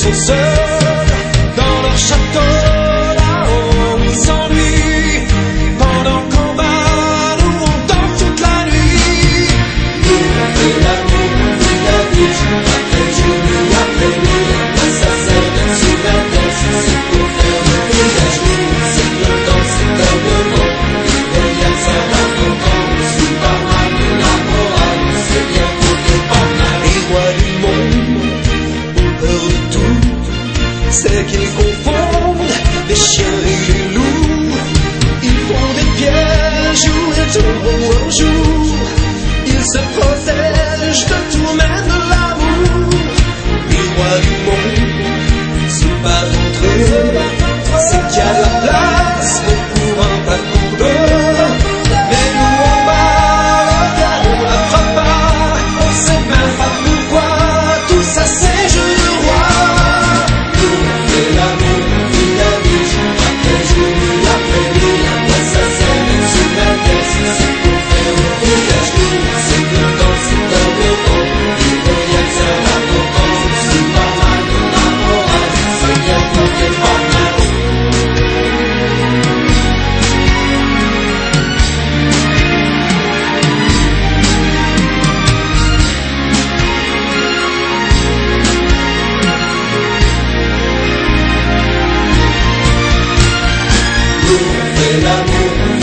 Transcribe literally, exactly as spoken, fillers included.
sont seuls dans leur château, là-haut ils s'ennuient pendant qu'on va, nous on danse toute la nuit. Nous on fait l'amour, on vit la vie, après jour, nuit après nuit. Après ça sert d'être sur la danse, c'est pour faire le village libre. C'est que le temps c'est comme le vent, et y'a que ça va content. Superman, la morale, c'est bien pour que pas mal. Les rois du monde ont peur de tout, c'est qu'ils confondent les chiens et les loups. Ils font des pièges où ils tomberont un jour. Ils se protègent de tout, même de l'amour. Les rois du monde se battent entre eux, c'est qu'il y a de la place, mais pour un pas pour deux. Mais nous on bat, regarde, on la frappe pas, on sait même pas pourquoi, tout ça c'est jeu de roi. Nous on fait l'amour, on vit la vie, après jour, nuit après nuit. Après ça sert d'être sur la danse, c'est pour faire le village libre. C'est que le temps c'est comme le vent, et y'a que ça va content. Superman, la morale, c'est bien pour que pas mal. Nous on fait l'amour,